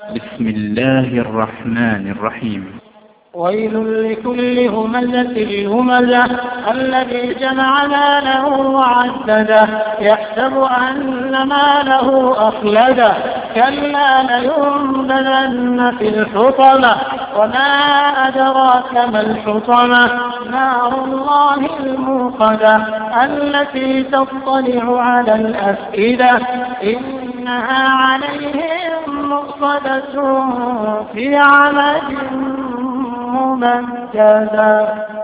بسم الله الرحمن الرحيم. ويل لكل همزة لمزة الذي جمع ماله وعدده يحسب أن ماله أخلده كلا لينبذن في الحطمة وما أدراك ما الحطمة نار الله الموقدة التي تطلع على الأفئدة إنها عليهم مؤصدة في عمد ممتدة.